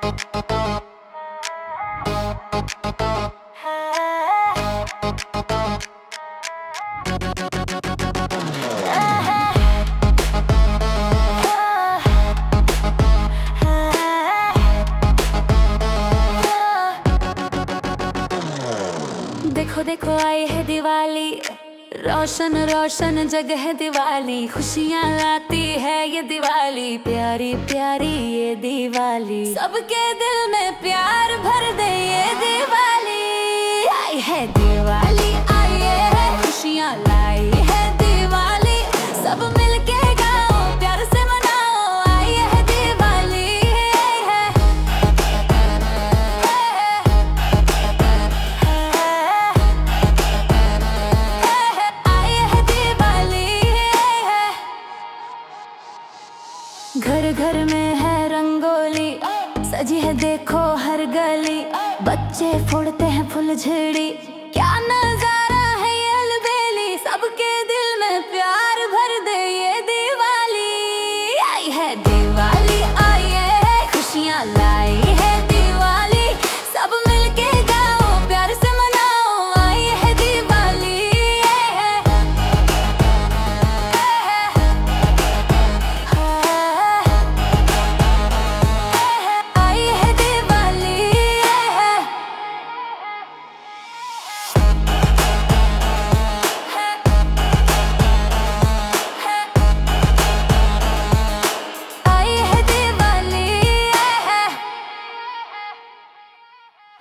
देखो देखो आई है दिवाली, रोशन रोशन जग है दिवाली, खुशियाँ लाती है ये दिवाली, प्यारी प्यारी ये दिवाली, सबके दिल में प्यार भर दे ये दिवाली। आई है दिवाली, आई है खुशियाँ लाई है दिवाली, सब मिलके गाओ प्यार से मनाओ, आई है दिवाली, आई है दिवाली। घर घर में है रंगोली, सजी है देखो हर गली, बच्चे फोड़ते हैं फुलझड़ी,